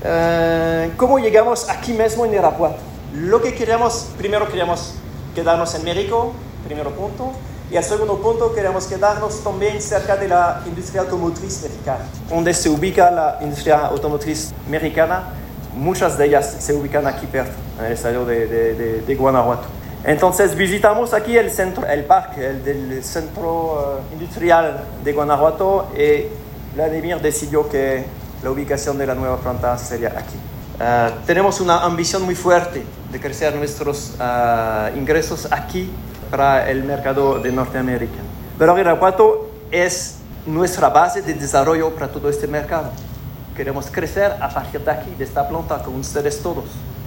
¿Cómo llegamos aquí mismo en Irapuato? Primero queríamos quedarnos en México, primero punto. Y el segundo punto, queremos quedarnos también cerca de la industria automotriz mexicana. Donde se ubica la industria automotriz mexicana, muchas de ellas se ubican aquí perto, en el estado de Guanajuato. Entonces visitamos aquí el centro, el parque del centro industrial de Guanajuato, y Vladimir decidió que la ubicación de la nueva planta sería aquí. Tenemos una ambición muy fuerte de crecer nuestros ingresos aquí para el mercado de Norteamérica. Pero Irapuato es nuestra base de desarrollo para todo este mercado. Queremos crecer a partir de aquí, de esta planta, con ustedes todos.